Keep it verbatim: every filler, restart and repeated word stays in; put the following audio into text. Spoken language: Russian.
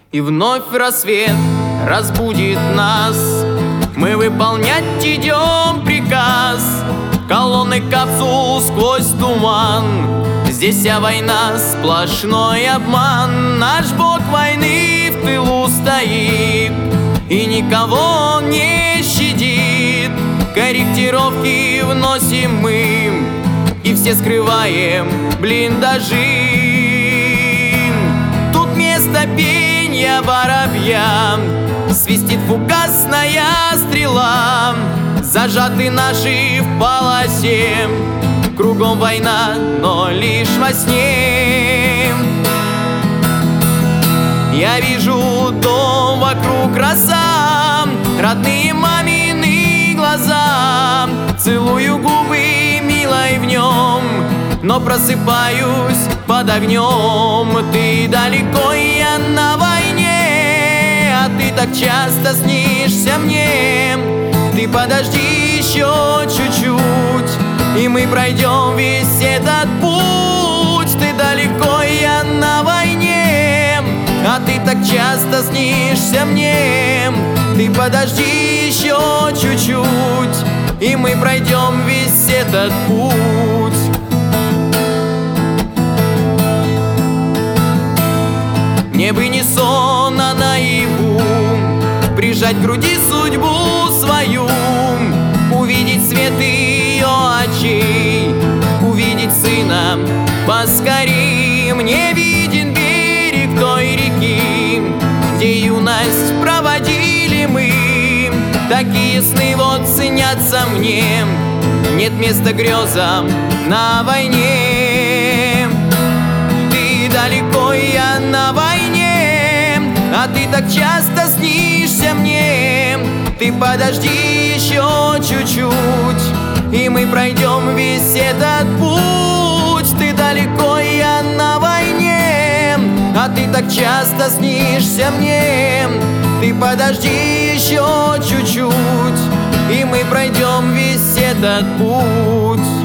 И вновь рассвет разбудит нас. Мы выполнять идем приказ, колонны к отцу сквозь туман. Здесь вся война, сплошной обман. Наш бог войны в тылу стоит и никого не щадит. Корректировки вносим мы и все скрываем блиндажи. Тут место пенья воробья, свистит фугасная стрела. Зажаты наши в полосе, кругом война, но лишь во сне. Я вижу дом, вокруг роса, родные мамины глаза. Целую губы милой в нем, но просыпаюсь под огнем. Ты далеко, я на войне, а ты так часто снишься мне. Ты подожди еще чуть-чуть, и мы пройдем весь этот путь. Ты далеко, я на войне, а ты так часто снишься мне. Ты подожди еще чуть-чуть, и мы пройдем весь этот путь. Мне бы не сон, а наяву прижать к груди судьбу свою, увидеть свет ее очей, увидеть сына поскорей. Мне виден берег той реки, где юность проводили мы. Такие сны вот снятся мне, нет места грезам на войне. Ты далеко, я на войне, а ты так часто снишься мне. Ты подожди еще чуть-чуть, и мы пройдем весь этот путь. Ты далеко, я на войне, а ты так часто снишься мне. Ты подожди еще чуть-чуть, и мы пройдем весь этот путь.